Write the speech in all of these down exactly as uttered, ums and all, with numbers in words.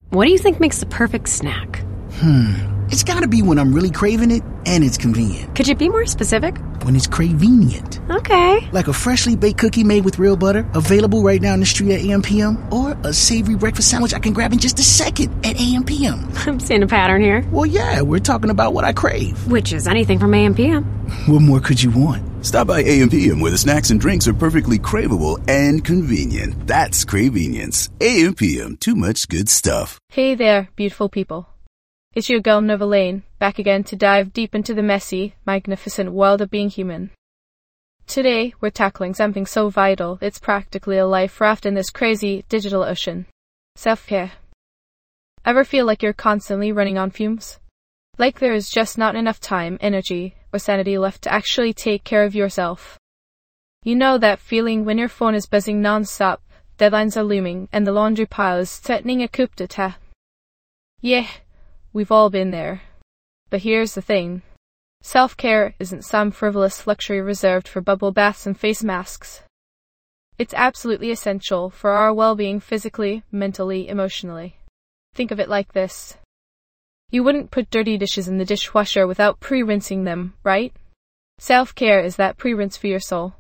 What do you think makes the perfect snack? Hmm. It's gotta be when I'm really craving it and it's convenient. Could you be more specific? When it's cravenient. Okay. Like a freshly baked cookie made with real butter, available right now in the street at A M P M, or a savory breakfast sandwich I can grab in just a second at A M P M. I'm seeing a pattern here. Well, yeah, we're talking about what I crave. Which is anything from A M P M. What more could you want? Stop by A M P M where the snacks and drinks are perfectly craveable and convenient. That's Cravenience. A M P M, too much good stuff. Hey there, beautiful people. It's your girl Nova Lane, back again to dive deep into the messy, magnificent world of being human. Today, we're tackling something so vital, it's practically a life raft in this crazy digital ocean. Self-care. Ever feel like you're constantly running on fumes? Like there is just not enough time, energy, or sanity left to actually take care of yourself? You know that feeling when your phone is buzzing non-stop, deadlines are looming, and the laundry pile is threatening a coup d'etat? Yeah. We've all been there. But here's the thing. Self-care isn't some frivolous luxury reserved for bubble baths and face masks. It's absolutely essential for our well-being physically, mentally, emotionally. Think of it like this. You wouldn't put dirty dishes in the dishwasher without pre-rinsing them, right? Self-care is that pre-rinse for your soul.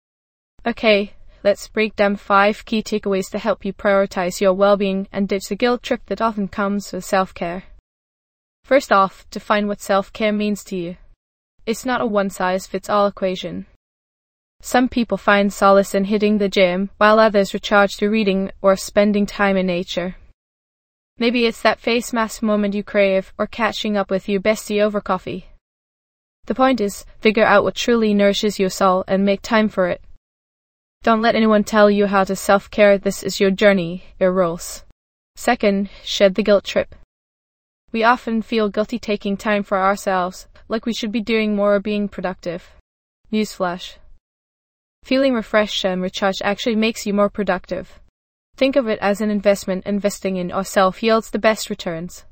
Okay, let's break down five key takeaways to help you prioritize your well-being and ditch the guilt trip that often comes with self-care. First off, define what self-care means to you. It's not a one-size-fits-all equation. Some people find solace in hitting the gym, while others recharge through reading or spending time in nature. Maybe it's that face mask moment you crave, or catching up with your bestie over coffee. The point is, figure out what truly nourishes your soul and make time for it. Don't let anyone tell you how to self-care. This is your journey, your rules. Second, shed the guilt trip. We often feel guilty taking time for ourselves, like we should be doing more or being productive. Newsflash. Feeling refreshed and recharged actually makes you more productive. Think of it as an investment. Investing in yourself yields the best returns.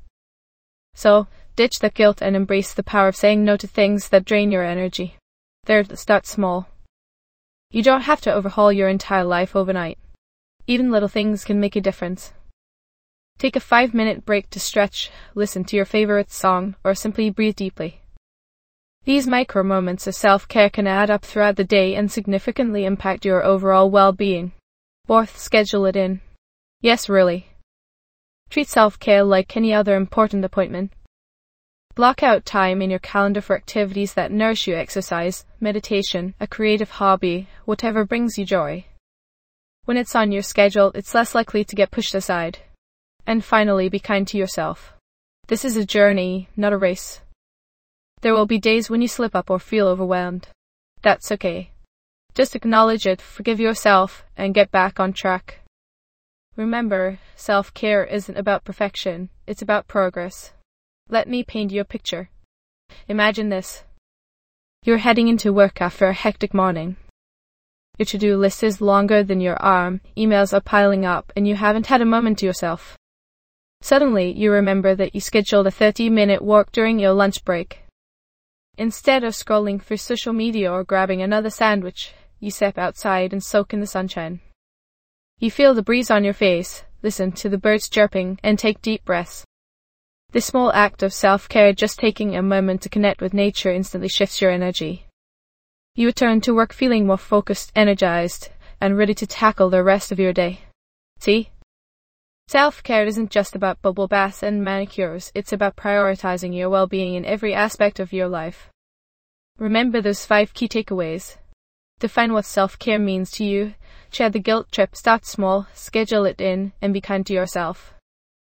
So, ditch the guilt and embrace the power of saying no to things that drain your energy. Third, start small. You don't have to overhaul your entire life overnight. Even little things can make a difference. Take a five-minute break to stretch, listen to your favorite song, or simply breathe deeply. These micro moments of self-care can add up throughout the day and significantly impact your overall well-being. Fourth, schedule it in. Yes, really. Treat self-care like any other important appointment. Block out time in your calendar for activities that nourish you: exercise, meditation, a creative hobby, whatever brings you joy. When it's on your schedule, it's less likely to get pushed aside. And finally, be kind to yourself. This is a journey, not a race. There will be days when you slip up or feel overwhelmed. That's okay. Just acknowledge it, forgive yourself, and get back on track. Remember, self-care isn't about perfection, it's about progress. Let me paint you a picture. Imagine this. You're heading into work after a hectic morning. Your to-do list is longer than your arm, emails are piling up, and you haven't had a moment to yourself. Suddenly, you remember that you scheduled a thirty-minute walk during your lunch break. Instead of scrolling through social media or grabbing another sandwich, you step outside and soak in the sunshine. You feel the breeze on your face, listen to the birds chirping, and take deep breaths. This small act of self-care, just taking a moment to connect with nature, instantly shifts your energy. You return to work feeling more focused, energized, and ready to tackle the rest of your day. See? Self-care isn't just about bubble baths and manicures, it's about prioritizing your well-being in every aspect of your life. Remember those five key takeaways. Define what self-care means to you, shed the guilt trip, start small, schedule it in, and be kind to yourself.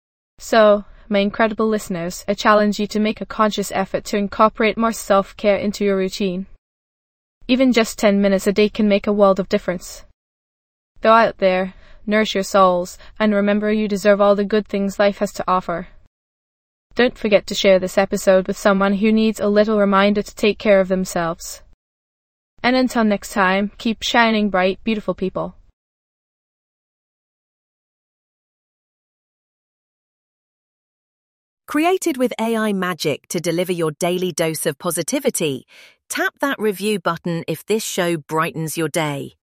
So, my incredible listeners, I challenge you to make a conscious effort to incorporate more self-care into your routine. Even just ten minutes a day can make a world of difference. Go out there, nourish your souls, and remember you deserve all the good things life has to offer. Don't forget to share this episode with someone who needs a little reminder to take care of themselves. And until next time, keep shining bright, beautiful people. Created with A I magic to deliver your daily dose of positivity, tap that review button if this show brightens your day.